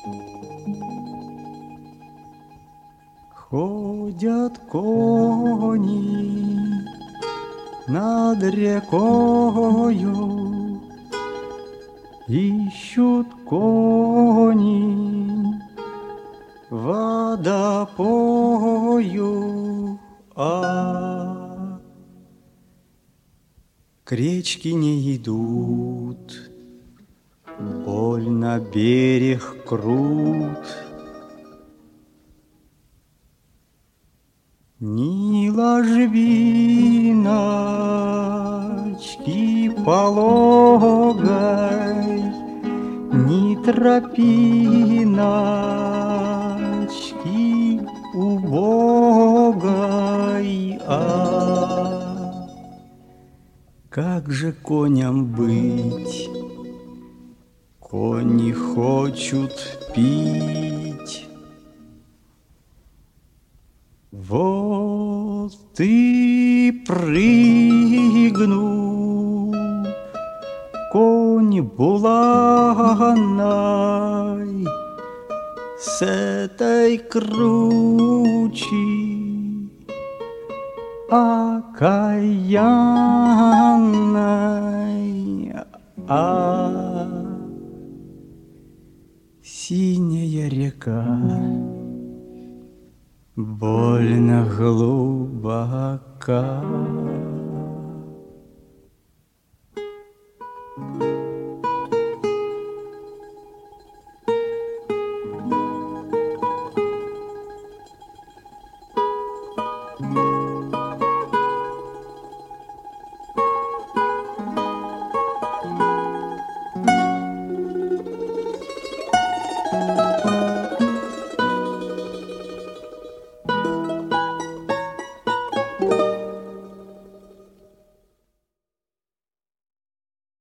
Ходят кони над рекою, ищут кони водопою, а к речке не идут, больно берег крут. Ни ложбиночки пологой, ни тропиночки убогой, а как же коням быть? Кони хочут пить. Вот и прыгну, конь буланой, с этой кручи окаянной, синяя река больно глубока.